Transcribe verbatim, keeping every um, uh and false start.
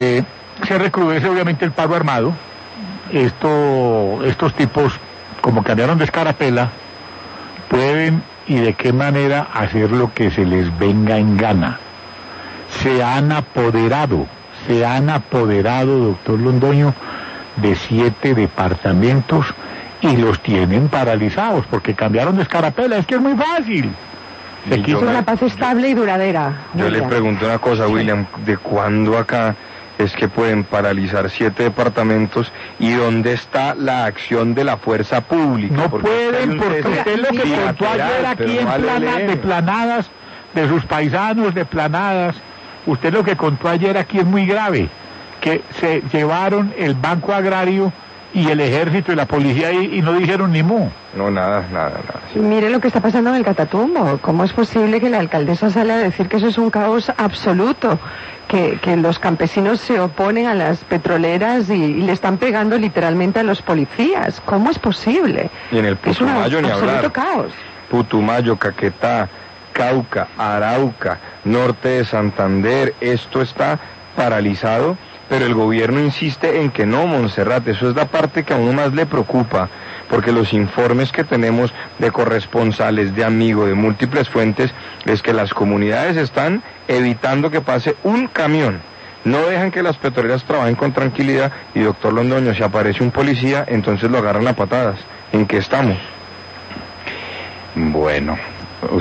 Eh, se recrudece obviamente el paro armado. Esto, estos tipos, como cambiaron de escarapela, pueden y de qué manera hacer lo que se les venga en gana. Se han apoderado, se han apoderado, doctor Londoño, de siete departamentos y los tienen paralizados porque cambiaron de escarapela. Es que es muy fácil. Se quiso una paz estable y duradera. Yo William. le pregunto una cosa, William, ¿de cuándo acá es que pueden paralizar siete departamentos y dónde está la acción de la fuerza pública? No porque pueden, porque usted lo que contó ayer aquí en plana, de planadas, de sus paisanos, de planadas, usted lo que contó ayer aquí es muy grave, que se llevaron el Banco Agrario y el ejército y la policía y, y no dijeron ni mu. No, nada, nada, nada. Sí. Mire lo que está pasando en el Catatumbo. ¿Cómo es posible que la alcaldesa salga a decir que eso es un caos absoluto? Que, que los campesinos se oponen a las petroleras y, y le están pegando literalmente a los policías. ¿Cómo es posible? Y en el Putumayo ni hablar. Es un absoluto caos. Putumayo, Caquetá, Cauca, Arauca, norte de Santander, esto está paralizado, pero el gobierno insiste en que no, Montserrat, eso es la parte que a uno más le preocupa, porque los informes que tenemos de corresponsales, de amigos, de múltiples fuentes, es que las comunidades están evitando que pase un camión, no dejan que las petroleras trabajen con tranquilidad, y doctor Londoño, si aparece un policía, entonces lo agarran a patadas. ¿En qué estamos? Bueno.